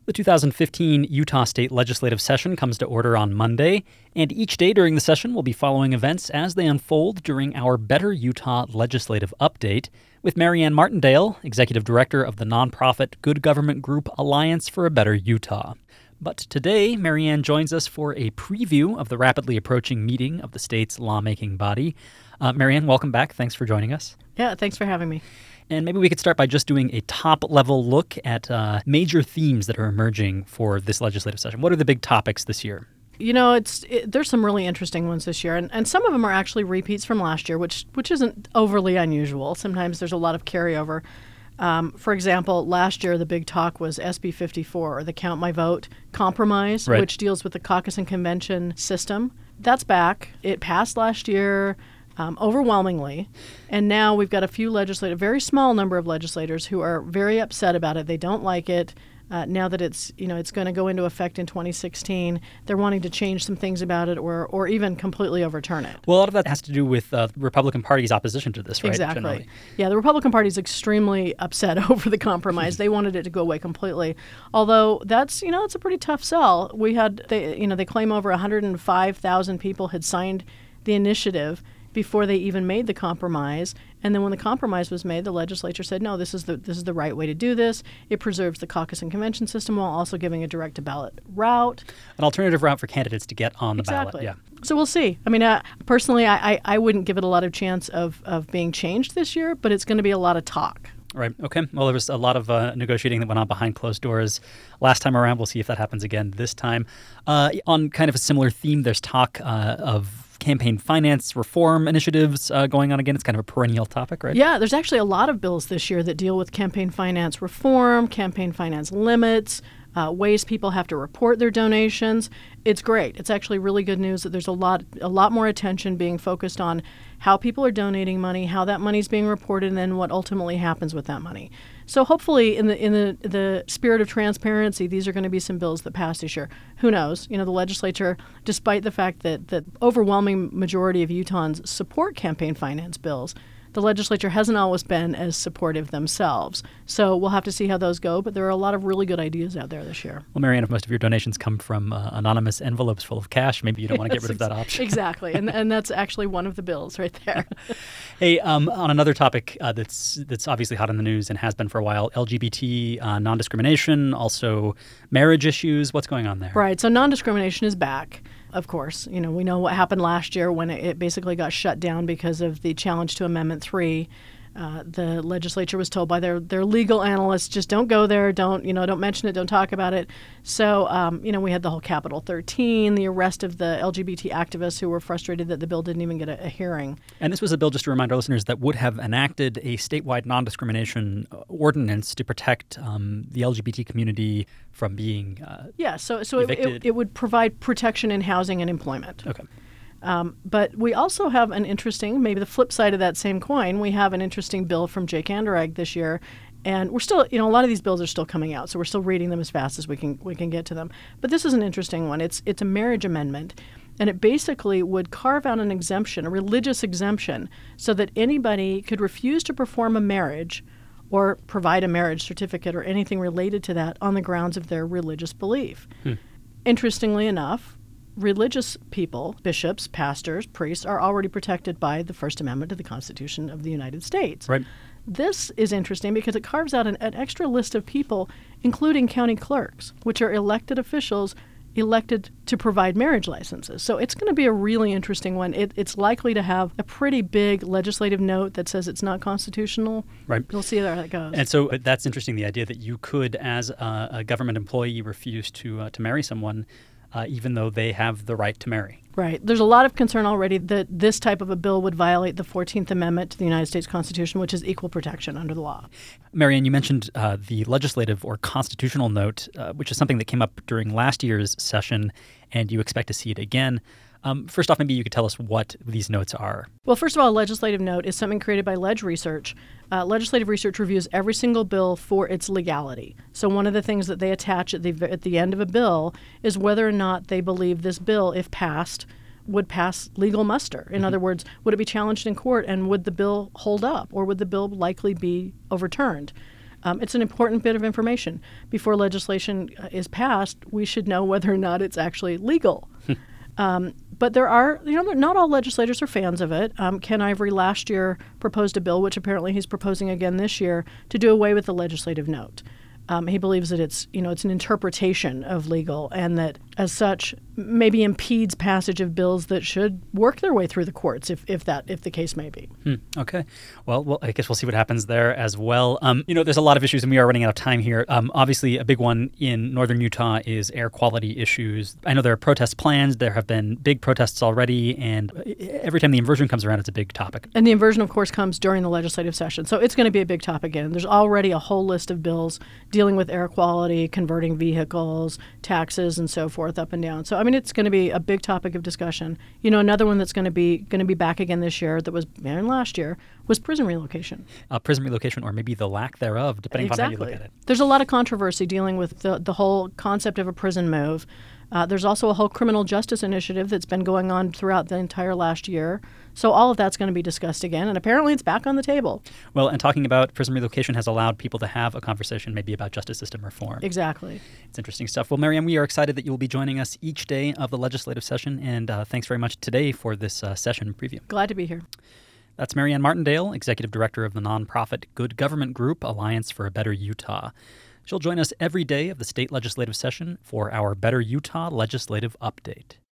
The 2015 Utah State Legislative Session comes to order on Monday, and each day during the session we'll be following events as they unfold during our Better Utah Legislative Update with Marianne Martindale, Executive Director of the nonprofit Good Government Group Alliance for a Better Utah. But today, Marianne joins us for a preview of the rapidly approaching meeting of the state's lawmaking body. Marianne, welcome back. Thanks for joining us. Yeah, thanks for having me. And maybe we could start by just doing a top-level look at major themes that are emerging for this legislative session. What are the big topics this year? You know, there's some really interesting ones this year, and some of them are actually repeats from last year, which isn't overly unusual. Sometimes there's a lot of carryover. For example, last year the big talk was SB 54, or the Count My Vote compromise, right, which deals with the caucus and convention system. That's back. It passed last year. Overwhelmingly. And now we've got a very small number of legislators who are very upset about it. They don't like it. Now that it's going to go into effect in 2016, they're wanting to change some things about it or even completely overturn it. Well, a lot of that has to do with the Republican Party's opposition to this, right? Exactly. Generally. Yeah, the Republican Party is extremely upset over the compromise. They wanted it to go away completely. Although it's a pretty tough sell. They claim over 105,000 people had signed the initiative before they even made the compromise. And then when the compromise was made, the legislature said, no, this is the right way to do this. It preserves the caucus and convention system while also giving a direct-to-ballot route. An alternative route for candidates to get on the Exactly. ballot. Yeah. So we'll see. I mean, personally, I wouldn't give it a lot of chance of being changed this year, but it's going to be a lot of talk. Right. Okay. Well, there was a lot of negotiating that went on behind closed doors last time around. We'll see if that happens again this time. On kind of a similar theme, there's talk of campaign finance reform initiatives going on again. It's kind of a perennial topic, right? Yeah, there's actually a lot of bills this year that deal with campaign finance reform, campaign finance limits, ways people have to report their donations. It's great. It's actually really good news that there's a lot more attention being focused on how people are donating money, how that money is being reported, and then what ultimately happens with that money. So hopefully in the spirit of transparency, these are going to be some bills that pass this year. Who knows? The legislature, despite the fact that the overwhelming majority of Utahns support campaign finance bills, the legislature hasn't always been as supportive themselves. So we'll have to see how those go, but there are a lot of really good ideas out there this year. Well, Marianne, if most of your donations come from anonymous envelopes full of cash, maybe you don't want to get rid of that option. Exactly, and that's actually one of the bills right there. Hey, on another topic that's obviously hot in the news and has been for a while, LGBT non-discrimination, also marriage issues. What's going on there? Right, so non-discrimination is back. Of course, we know what happened last year when it basically got shut down because of the challenge to Amendment 3. The legislature was told by their legal analysts, just don't go there, don't mention it, don't talk about it. So, we had the whole Capitol 13, the arrest of the LGBT activists who were frustrated that the bill didn't even get a hearing. And this was a bill, just to remind our listeners, that would have enacted a statewide non-discrimination ordinance to protect the LGBT community from being so evicted. it would provide protection in housing and employment. Okay. But we also have maybe the flip side of that same coin, we have an interesting bill from Jake Anderegg this year. And we're still, a lot of these bills are still coming out, so we're still reading them as fast as we can get to them. But this is an interesting one. It's a marriage amendment, and it basically would carve out an exemption, a religious exemption, so that anybody could refuse to perform a marriage or provide a marriage certificate or anything related to that on the grounds of their religious belief. Interestingly enough, religious people, bishops, pastors, priests, are already protected by the First Amendment to the Constitution of the United States. Right. This is interesting because it carves out an extra list of people, including county clerks, which are elected officials elected to provide marriage licenses. So it's going to be a really interesting one. It's likely to have a pretty big legislative note that says it's not constitutional. Right. We'll see how that goes. And so that's interesting, the idea that you could, as a government employee, refuse to marry someone even though they have the right to marry. Right. There's a lot of concern already that this type of a bill would violate the 14th Amendment to the United States Constitution, which is equal protection under the law. Marianne, you mentioned the legislative or constitutional note, which is something that came up during last year's session, and you expect to see it again. First off, maybe you could tell us what these notes are. Well, first of all, a legislative note is something created by Ledge Research. Legislative Research reviews every single bill for its legality. So one of the things that they attach at the end of a bill is whether or not they believe this bill, if passed, would pass legal muster. In other words, would it be challenged in court, and would the bill hold up, or would the bill likely be overturned? It's an important bit of information. Before legislation is passed, we should know whether or not it's actually legal. But there are, not all legislators are fans of it. Ken Ivory last year proposed a bill, which apparently he's proposing again this year, to do away with the legislative note. He believes that it's an interpretation of legal, and that as such maybe impedes passage of bills that should work their way through the courts, if the case may be. Okay. Well, I guess we'll see what happens there as well. There's a lot of issues, and we are running out of time here. Obviously, a big one in northern Utah is air quality issues. I know there are protests planned. There have been big protests already, and every time the inversion comes around, it's a big topic. And the inversion, of course, comes during the legislative session, so it's going to be a big topic again. There's already a whole list of bills dealing with air quality, converting vehicles, taxes, and so forth up and down. So, it's going to be a big topic of discussion. Another one that's going to be back again this year that was banned last year was prison relocation. Prison relocation, or maybe the lack thereof, depending on how you look at it. There's a lot of controversy dealing with the whole concept of a prison move. There's also a whole criminal justice initiative that's been going on throughout the entire last year. So all of that's going to be discussed again, and apparently it's back on the table. Well, and talking about prison relocation has allowed people to have a conversation maybe about justice system reform. Exactly. It's interesting stuff. Well, Marianne, we are excited that you will be joining us each day of the legislative session, and thanks very much today for this session preview. Glad to be here. That's Marianne Martindale, Executive Director of the nonprofit Good Government Group Alliance for a Better Utah. She'll join us every day of the state legislative session for our Better Utah Legislative Update.